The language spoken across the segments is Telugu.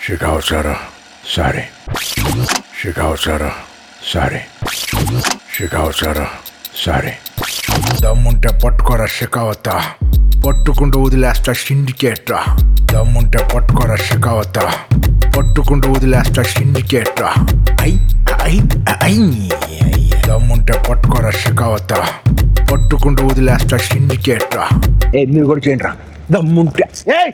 Shikawasara, sorry. Shikawasara, sorry. Shikawasara, sorry. దమ్ముంటే పట్టుకోరా షికావత, పట్టుకుంటూ వదిలేస్తా సిండికేట్రా. దమ్ముంటే పట్టుకోరా షికావత, పట్టుకుంటూ వదిలేస్తా సిండికేట్రా. ఐ ఐ ఐ దమ్ముంటే పట్టుకోరా షికావత, పట్టుకుంటూ వదిలేస్తా సిండికేట్రా. మీరు కూడా చేయండి రా దమ్ముంటే.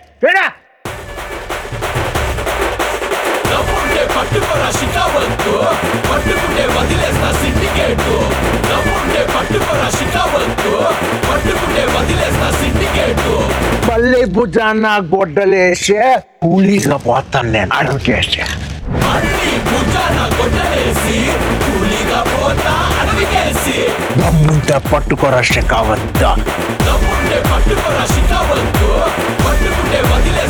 పట్టుకోరా షికావత్తు, పట్టుకుంటే వదిలేస్తా సిండికేటు. దమ్ముంటే పట్టుకోరా షికావత్తు, పట్టుకుంటే వదిలేస్తా సిండికేటు. పల్లె భుజాన గొడ్డలేసే కూలీగా పోతాను నేను అడవికేసే. మళ్ళీ భుజాన గొడ్డలేసి కూలీగా పోతా అడవికేసి. దమ్ముంటే పట్టుకోరా షికావత, దమ్ముంటే పట్టుకోరా షికావత్తు, పట్టుకుంటే వదిలేస్తా